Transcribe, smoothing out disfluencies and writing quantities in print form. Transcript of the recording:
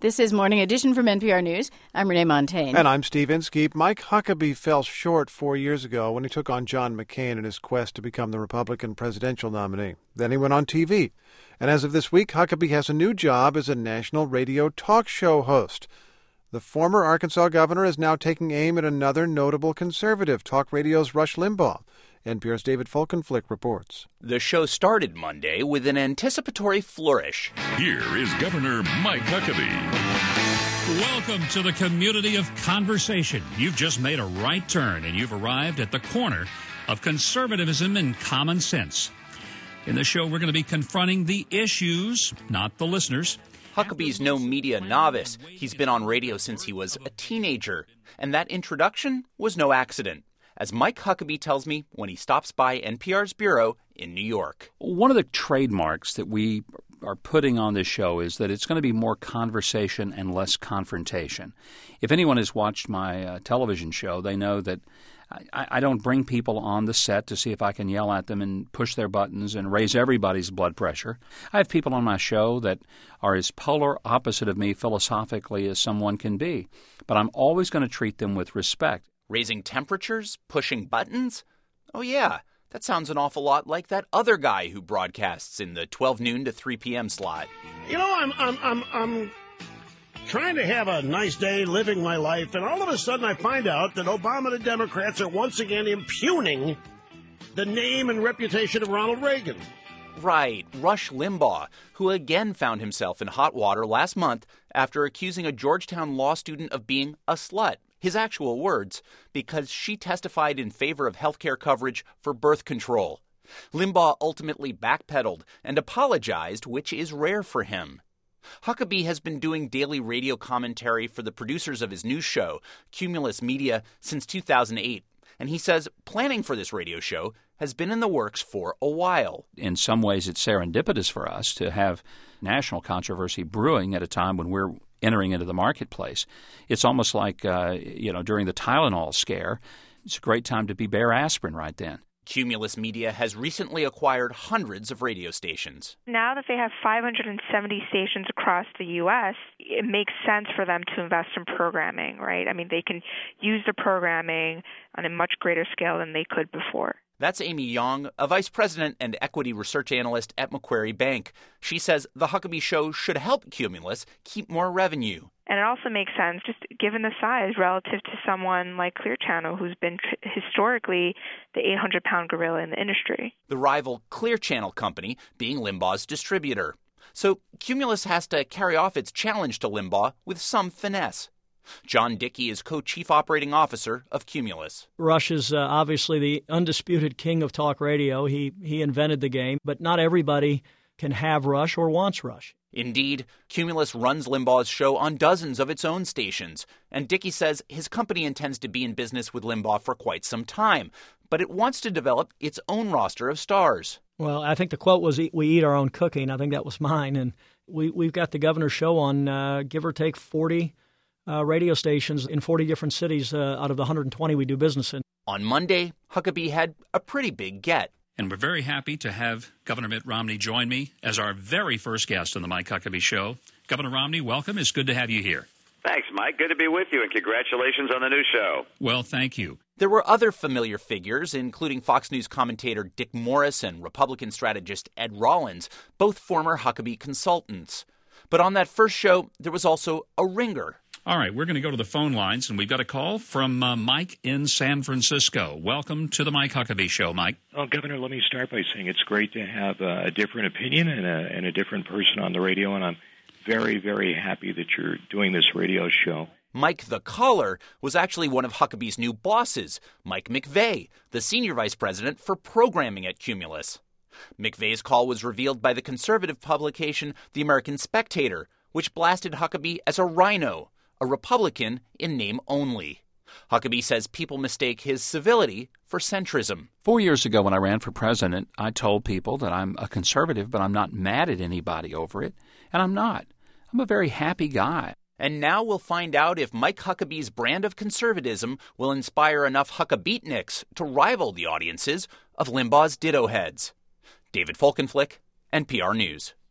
This is Morning Edition from NPR News. I'm Renee Montagne. And I'm Steve Inskeep. Mike Huckabee fell short 4 years ago when he took on John McCain in his quest to become the Republican presidential nominee. Then he went on TV. And as of this week, Huckabee has a new job as a national radio talk show host. The former Arkansas governor is now taking aim at another notable conservative, talk radio's Rush Limbaugh. NPR's David Folkenflik reports. The show started Monday with an anticipatory flourish. Here is Governor Mike Huckabee. Welcome to the community of conversation. You've just made a right turn, and you've arrived at the corner of conservatism and common sense. In the show, we're going to be confronting the issues, not the listeners. Huckabee's no media novice. He's been on radio since he was a teenager. And that introduction was no accident, as Mike Huckabee tells me when he stops by NPR's bureau in New York. One of the trademarks that we are putting on this show is that it's going to be more conversation and less confrontation. If anyone has watched my television show, they know that I don't bring people on the set to see if I can yell at them and push their buttons and raise everybody's blood pressure. I have people on my show that are as polar opposite of me philosophically as someone can be, but I'm always going to treat them with respect. Raising temperatures? Pushing buttons? Oh, yeah. That sounds an awful lot like that other guy who broadcasts in the 12 noon to 3 p.m. slot. You know, I'm trying to have a nice day, living my life, and all of a sudden I find out that Obama and the Democrats are once again impugning the name and reputation of Ronald Reagan. Right, Rush Limbaugh, who again found himself in hot water last month after accusing a Georgetown law student of being a slut. His actual words, because she testified in favor of health care coverage for birth control. Limbaugh ultimately backpedaled and apologized, which is rare for him. Huckabee has been doing daily radio commentary for the producers of his news show, Cumulus Media, since 2008. And he says planning for this radio show has been in the works for a while. In some ways, it's serendipitous for us to have national controversy brewing at a time when we're entering into the marketplace. It's almost like, during the Tylenol scare, it's a great time to be bare aspirin right then. Cumulus Media has recently acquired hundreds of radio stations. Now that they have 570 stations across the U.S., it makes sense for them to invest in programming, right? I mean, they can use the programming on a much greater scale than they could before. That's Amy Yong, a vice president and equity research analyst at Macquarie Bank. She says the Huckabee Show should help Cumulus keep more revenue. And it also makes sense, just given the size relative to someone like Clear Channel, who's been historically the 800-pound gorilla in the industry. The rival Clear Channel company being Limbaugh's distributor. So Cumulus has to carry off its challenge to Limbaugh with some finesse. John Dickey is co-chief operating officer of Cumulus. Rush is obviously the undisputed king of talk radio. He invented the game, but not everybody can have Rush or wants Rush. Indeed, Cumulus runs Limbaugh's show on dozens of its own stations, and Dickey says his company intends to be in business with Limbaugh for quite some time, but it wants to develop its own roster of stars. Well, I think the quote was, "We eat our own cooking." I think that was mine, and we've got the governor's show on give or take 40 radio stations in 40 different cities out of the 120 we do business in. On Monday, Huckabee had a pretty big get. And we're very happy to have Governor Mitt Romney join me as our very first guest on the Mike Huckabee Show. Governor Romney, welcome. It's good to have you here. Thanks, Mike. Good to be with you, and congratulations on the new show. Well, thank you. There were other familiar figures, including Fox News commentator Dick Morris and Republican strategist Ed Rollins, both former Huckabee consultants. But on that first show, there was also a ringer. All right, we're going to go to the phone lines, and we've got a call from Mike in San Francisco. Welcome to the Mike Huckabee Show, Mike. Well, Governor, let me start by saying it's great to have a different opinion and a different person on the radio, and I'm very, very happy that you're doing this radio show. Mike the caller was actually one of Huckabee's new bosses, Mike McVeigh, the senior vice president for programming at Cumulus. McVeigh's call was revealed by the conservative publication The American Spectator, which blasted Huckabee as a rhino, a Republican in name only. Huckabee says people mistake his civility for centrism. 4 years ago when I ran for president, I told people that I'm a conservative, but I'm not mad at anybody over it. And I'm not. I'm a very happy guy. And now we'll find out if Mike Huckabee's brand of conservatism will inspire enough Huckabeatniks to rival the audiences of Limbaugh's ditto heads. David Folkenflik, NPR News.